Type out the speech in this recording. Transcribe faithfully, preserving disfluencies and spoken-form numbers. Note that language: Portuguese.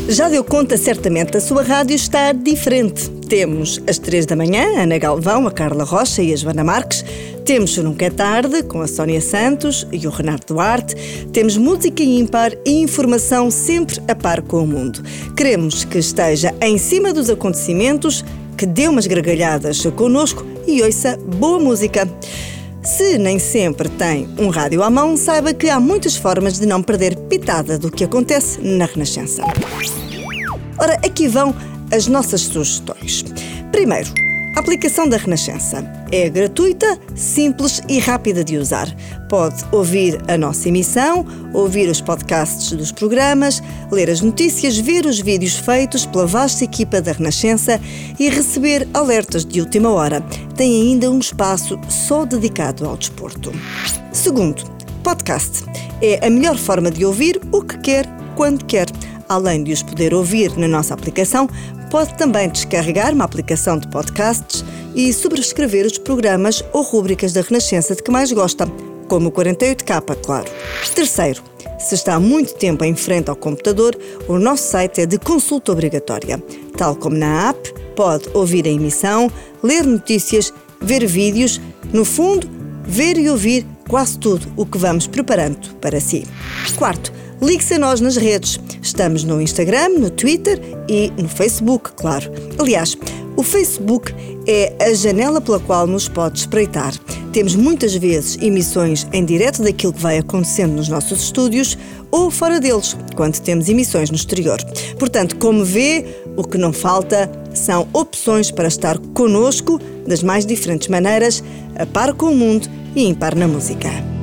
Já deu conta certamente da sua rádio estar diferente. Temos às três da manhã, a Ana Galvão, a Carla Rocha e a Joana Marques. Temos o Nunca é Tarde, com a Sónia Santos e o Renato Duarte. Temos música ímpar e informação sempre a par com o mundo. Queremos que esteja em cima dos acontecimentos, que dê umas gargalhadas connosco e ouça boa música. Se nem sempre tem um rádio à mão, saiba que há muitas formas de não perder pitada do que acontece na Renascença. Ora, aqui vão as nossas sugestões. Primeiro, a aplicação da Renascença. É gratuita, simples e rápida de usar. Pode ouvir a nossa emissão, ouvir os podcasts dos programas, ler as notícias, ver os vídeos feitos pela vasta equipa da Renascença e receber alertas de última hora. Tem ainda um espaço só dedicado ao desporto. Segundo, podcast. É a melhor forma de ouvir o que quer, quando quer. Além de os poder ouvir na nossa aplicação, pode também descarregar uma aplicação de podcasts e subscrever os programas ou rúbricas da Renascença de que mais gosta, como o quarenta e oito K, claro. Terceiro, se está há muito tempo em frente ao computador, o nosso site é de consulta obrigatória. Tal como na app, pode ouvir a emissão, ler notícias, ver vídeos, no fundo, ver e ouvir quase tudo o que vamos preparando para si. Quarto, ligue-se a nós nas redes. Estamos no Instagram, no Twitter e no Facebook, claro. Aliás, o Facebook é a janela pela qual nos pode espreitar. Temos muitas vezes emissões em direto daquilo que vai acontecendo nos nossos estúdios ou fora deles, quando temos emissões no exterior. Portanto, como vê, o que não falta são opções para estar connosco das mais diferentes maneiras, a par com o mundo e impar na música.